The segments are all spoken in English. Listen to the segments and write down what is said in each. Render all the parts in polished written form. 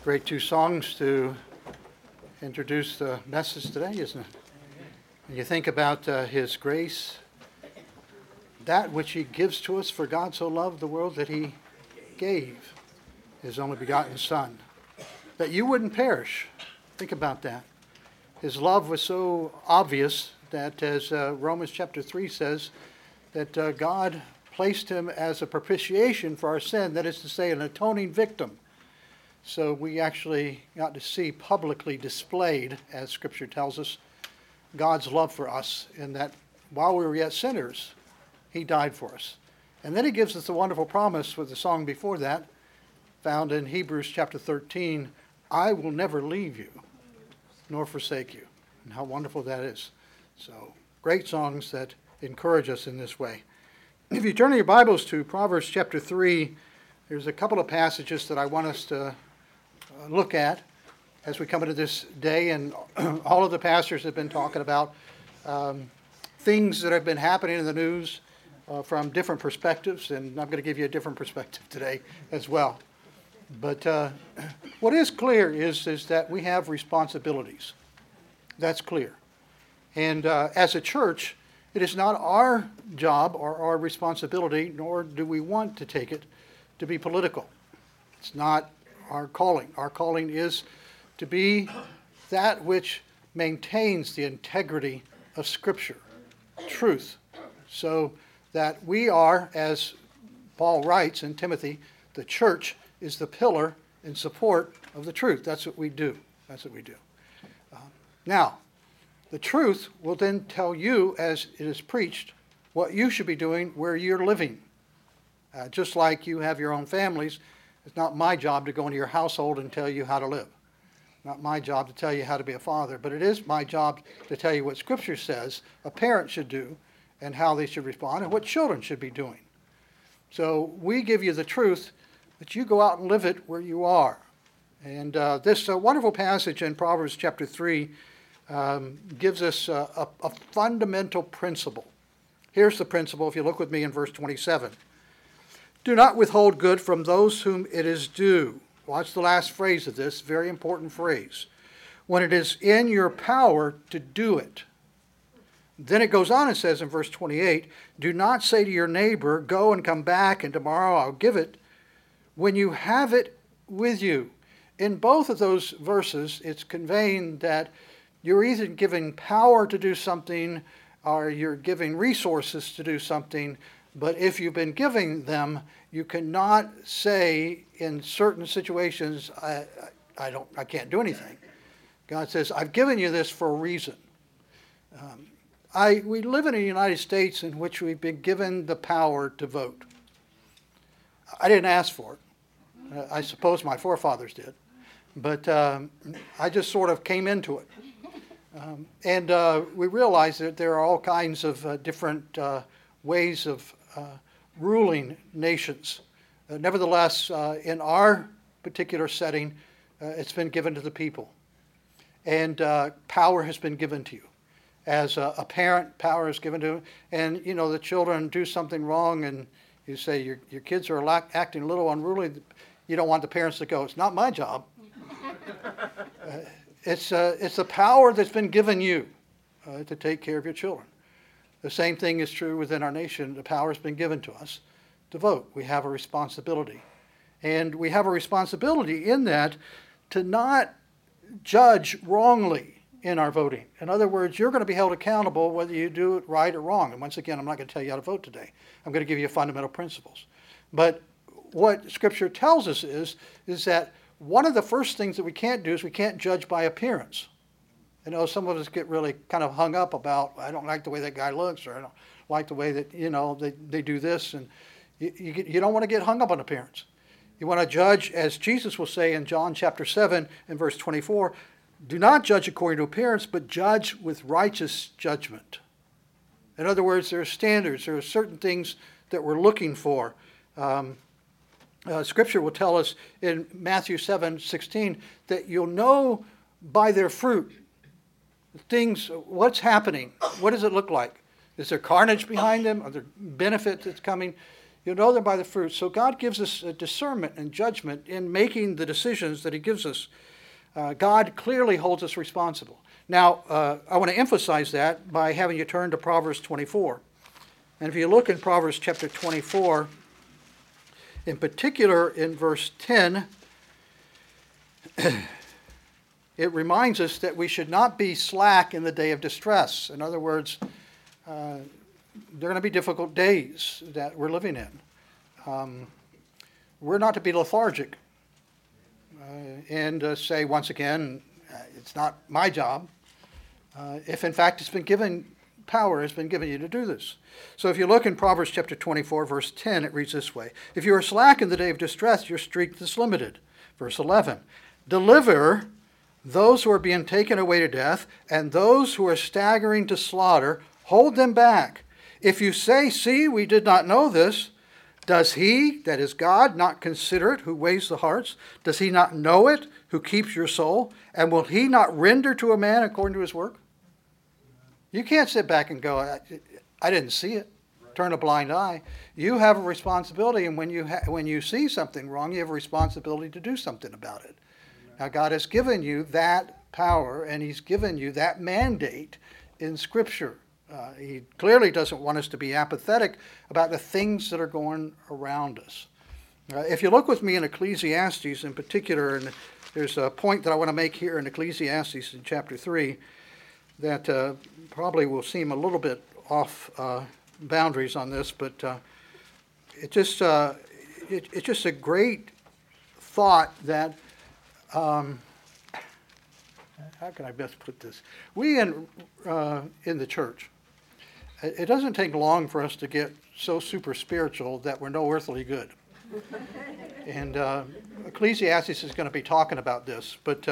Great two songs to introduce the message today, isn't it? When you think about His grace, that which He gives to us, for God so loved the world that He gave His only begotten Son, that you wouldn't perish. Think about that. His love was so obvious that, as Romans chapter 3 says, that God placed Him as a propitiation for our sin, that is to say, an atoning victim. So we actually got to see publicly displayed, as Scripture tells us, God's love for us, in that while we were yet sinners, He died for us. And then He gives us the wonderful promise with the song before that, found in Hebrews chapter 13, I will never leave you, nor forsake you. And how wonderful that is. So, great songs that encourage us in this way. If you turn your Bibles to Proverbs chapter 3, there's a couple of passages that I want us to look at as we come into this day, and all of the pastors have been talking about things that have been happening in the news from different perspectives, and I'm going to give you a different perspective today as well. But what is clear is that we have responsibilities. That's clear. And as a church, it is not our job or our responsibility, nor do we want to take it, to be political. It's not our calling. Our calling is to be that which maintains the integrity of Scripture, truth, so that we are, as Paul writes in Timothy, the church is the pillar in support of the truth. That's what we do. That's what we do. Now, the truth will then tell you, as it is preached, what you should be doing where you're living. Just like you have your own families, it's not my job to go into your household and tell you how to live. Not my job to tell you how to be a father, but it is my job to tell you what Scripture says a parent should do and how they should respond and what children should be doing. So we give you the truth, but you go out and live it where you are. And this wonderful passage in Proverbs chapter 3 gives us a fundamental principle. Here's the principle, if you look with me in verse 27. Do not withhold good from those whom it is due. Watch the last phrase of this, very important phrase. When it is in your power to do it. Then it goes on and says in verse 28, do not say to your neighbor, go and come back and tomorrow I'll give it, when you have it with you. In both of those verses, it's conveying that you're either giving power to do something or you're giving resources to do something. But if you've been giving them, you cannot say in certain situations, I can't do anything. God says, I've given you this for a reason. We live in a United States in which we've been given the power to vote. I didn't ask for it. I suppose my forefathers did. But I just sort of came into it. And we realize that there are all kinds of different ways of ruling nations. Nevertheless, in our particular setting, it's been given to the people. And power has been given to you. As a parent, power is given to you. And, you know, the children do something wrong and you say your kids are acting a little unruly. You don't want the parents to go, it's not my job. It's the power that's been given you to take care of your children. The same thing is true within our nation. The power has been given to us to vote. We have a responsibility. And we have a responsibility in that to not judge wrongly in our voting. In other words, you're going to be held accountable whether you do it right or wrong. And once again, I'm not going to tell you how to vote today. I'm going to give you fundamental principles. But what Scripture tells us is that one of the first things that we can't do is we can't judge by appearance. You know, some of us get really kind of hung up about, I don't like the way that guy looks, or I don't like the way that, you know, they do this. And you don't want to get hung up on appearance. You want to judge, as Jesus will say in John chapter 7 and verse 24, do not judge according to appearance, but judge with righteous judgment. In other words, there are standards. There are certain things that we're looking for. Scripture will tell us in Matthew 7:16 that you'll know by their fruit things, what's happening, what does it look like? Is there carnage behind them? Are there benefits that's coming? You'll know them by the fruit. So God gives us a discernment and judgment in making the decisions that he gives us. God clearly holds us responsible. Now, I want to emphasize that by having you turn to Proverbs 24. And if you look in Proverbs chapter 24, in particular in verse 10, it reminds us that we should not be slack in the day of distress. In other words, there are going to be difficult days that we're living in. We're not to be lethargic and say, once again, it's not my job. If in fact it's been given, power has been given you to do this. So if you look in Proverbs chapter 24, verse 10, it reads this way. If you are slack in the day of distress, your strength is limited. Verse 11, deliver those who are being taken away to death, and those who are staggering to slaughter, hold them back. If you say, see, we did not know this, does he, that is God, not consider it, who weighs the hearts? Does he not know it, who keeps your soul? And will he not render to a man according to his work? You can't sit back and go, I didn't see it. Turn a blind eye. You have a responsibility, and when you see something wrong, you have a responsibility to do something about it. Now, God has given you that power, and he's given you that mandate in Scripture. He clearly doesn't want us to be apathetic about the things that are going around us. If you look with me in Ecclesiastes in particular, and there's a point that I want to make here in Ecclesiastes in chapter 3 that probably will seem a little bit off boundaries on this, but it's just a great thought that how can I best put this? We in the church, it doesn't take long for us to get so super spiritual that we're no earthly good. And Ecclesiastes is going to be talking about this. But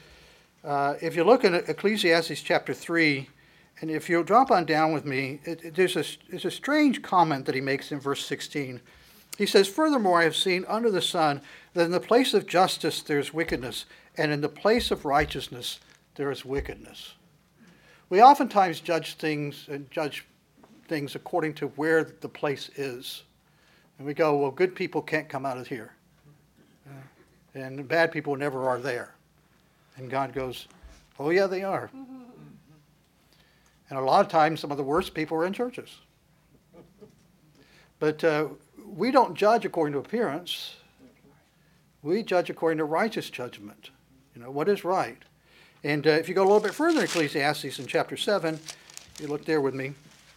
if you look at Ecclesiastes chapter 3, and if you'll drop on down with me, there's a strange comment that he makes in verse 16. He says, furthermore, I have seen under the sun that in the place of justice there is wickedness, and in the place of righteousness there is wickedness. We oftentimes judge things according to where the place is. And we go, well, good people can't come out of here. And bad people never are there. And God goes, oh yeah, they are. And a lot of times some of the worst people are in churches. But we don't judge according to appearance. We judge according to righteous judgment. What is right. And if you go a little bit further in Ecclesiastes in chapter 7, you look there with me.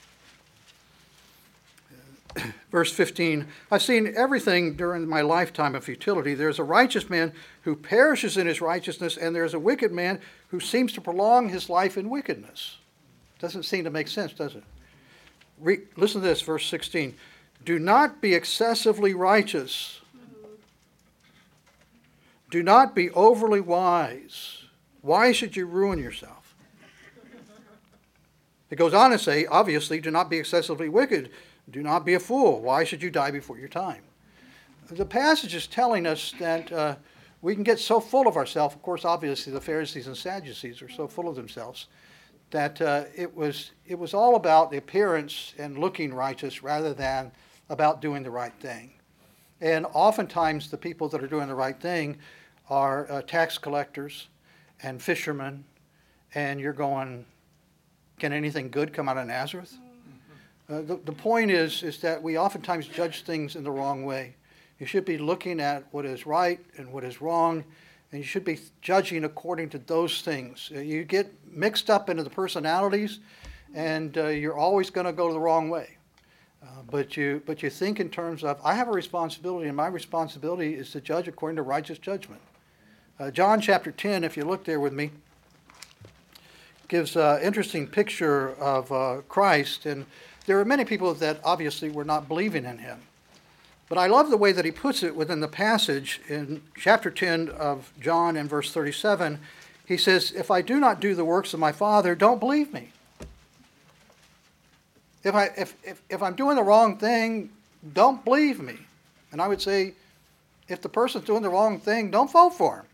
Verse 15, I've seen everything during my lifetime of futility. There's a righteous man who perishes in his righteousness, and there's a wicked man who seems to prolong his life in wickedness. Doesn't seem to make sense, does it? Listen to this, verse 16. Do not be excessively righteous. Do not be overly wise. Why should you ruin yourself? It goes on to say, obviously, do not be excessively wicked. Do not be a fool. Why should you die before your time? The passage is telling us that we can get so full of ourselves. Of course, obviously, the Pharisees and Sadducees are so full of themselves that it was all about the appearance and looking righteous rather than about doing the right thing. And oftentimes, the people that are doing the right thing are tax collectors and fishermen, and you're going, can anything good come out of Nazareth? The point is that we oftentimes judge things in the wrong way. You should be looking at what is right and what is wrong, and you should be judging according to those things. You get mixed up into the personalities, and you're always going to go the wrong way. But you think in terms of, I have a responsibility, and my responsibility is to judge according to righteous judgment. John chapter 10, if you look there with me, gives an interesting picture of Christ, and there are many people that obviously were not believing in him. But I love the way that he puts it within the passage in chapter 10 of John and verse 37. He says, if I do not do the works of my Father, don't believe me. If I'm doing the wrong thing, don't believe me. And I would say, if the person's doing the wrong thing, don't vote for him.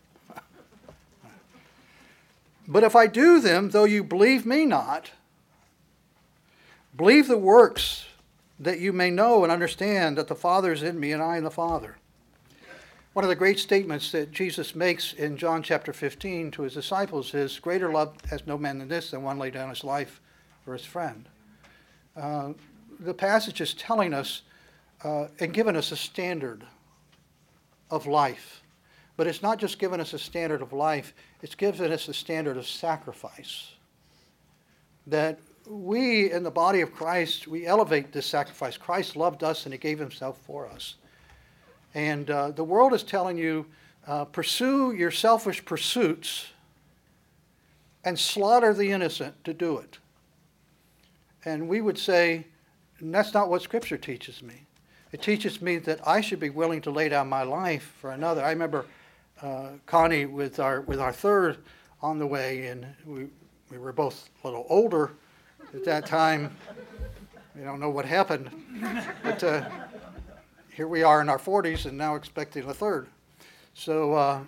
But if I do them, though you believe me not, believe the works that you may know and understand that the Father is in me and I in the Father. One of the great statements that Jesus makes in John chapter 15 to his disciples is, greater love has no man than this, than one lay down his life for his friend. The passage is telling us and giving us a standard of life. But it's not just giving us a standard of life, it's given us a standard of sacrifice. That we in the body of Christ, we elevate this sacrifice. Christ loved us and he gave himself for us. And the world is telling you, pursue your selfish pursuits and slaughter the innocent to do it. And we would say, that's not what Scripture teaches me. It teaches me that I should be willing to lay down my life for another. I remember Connie with our third on the way, and we were both a little older at that time. We don't know what happened, but here we are in our 40s and now expecting a third. So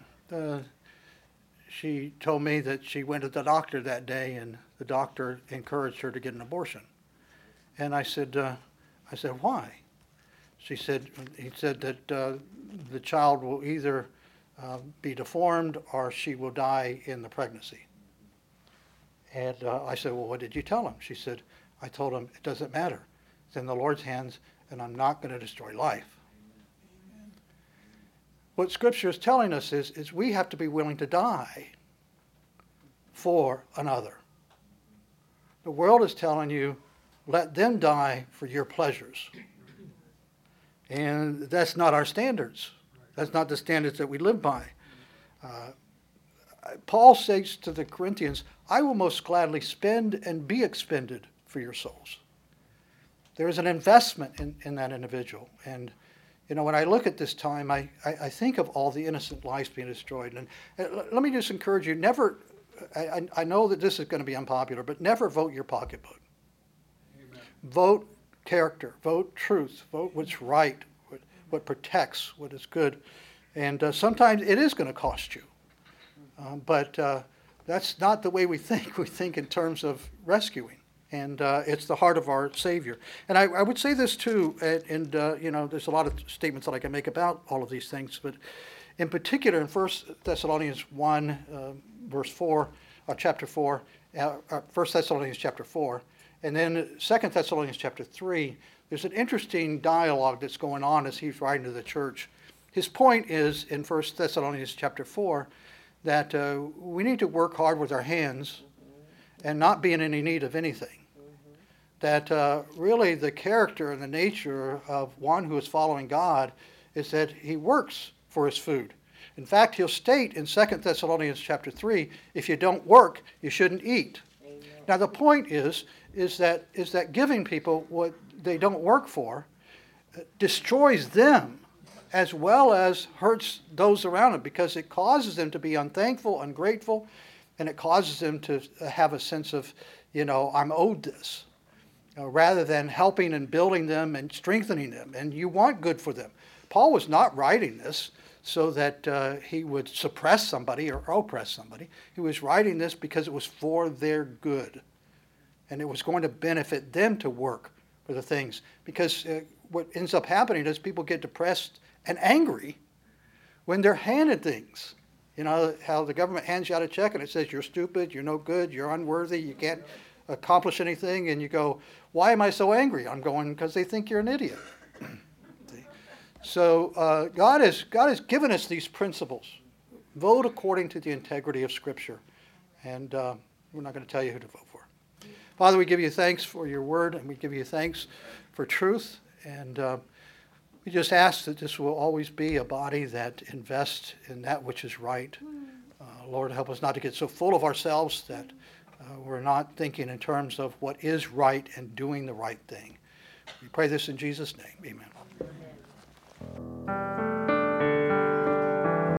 she told me that she went to the doctor that day, and the doctor encouraged her to get an abortion. And I said, why? He said that the child will either be deformed or she will die in the pregnancy. And I said, well, what did you tell him? She said, I told him it doesn't matter. It's in the Lord's hands, and I'm not going to destroy life. Amen. What Scripture is telling us is we have to be willing to die for another. The world is telling you, let them die for your pleasures. And that's not our standards. That's not the standards that we live by. Paul says to the Corinthians, I will most gladly spend and be expended for your souls. There is an investment in that individual. And, when I look at this time, I think of all the innocent lives being destroyed. And let me just encourage you, never, I know that this is going to be unpopular, but never vote your pocketbook. Amen. Vote character, vote truth, vote what's right, what protects, what is good. And sometimes it is going to cost you. But that's not the way we think. We think in terms of rescuing. And it's the heart of our Savior. And I would say this too, and there's a lot of statements that I can make about all of these things, but in particular in 1 Thessalonians 1, verse 4, chapter 4, 1 Thessalonians chapter 4, and then 2 Thessalonians chapter 3, there's an interesting dialogue that's going on as he's writing to the church. His point is in 1 Thessalonians chapter 4 that we need to work hard with our hands and not be in any need of anything. That really the character and the nature of one who is following God is that he works for his food. In fact, he'll state in 2 Thessalonians chapter 3, if you don't work, you shouldn't eat. Amen. Now the point is that giving people what they don't work for destroys them as well as hurts those around them, because it causes them to be unthankful, ungrateful, and it causes them to have a sense of, I'm owed this, rather than helping and building them and strengthening them. And you want good for them. Paul was not writing this so that he would suppress somebody or oppress somebody. He was writing this because it was for their good. And it was going to benefit them to work for the things. Because what ends up happening is people get depressed and angry when they're handed things. You know how the government hands you out a check and it says you're stupid, you're no good, you're unworthy, you can't accomplish anything, and you go, why am I so angry? I'm going, because they think you're an idiot. So God has given us these principles. Vote according to the integrity of Scripture. And we're not going to tell you who to vote for. Father, we give you thanks for your word, and we give you thanks for truth. And we just ask that this will always be a body that invests in that which is right. Lord, help us not to get so full of ourselves that we're not thinking in terms of what is right and doing the right thing. We pray this in Jesus' name. Amen.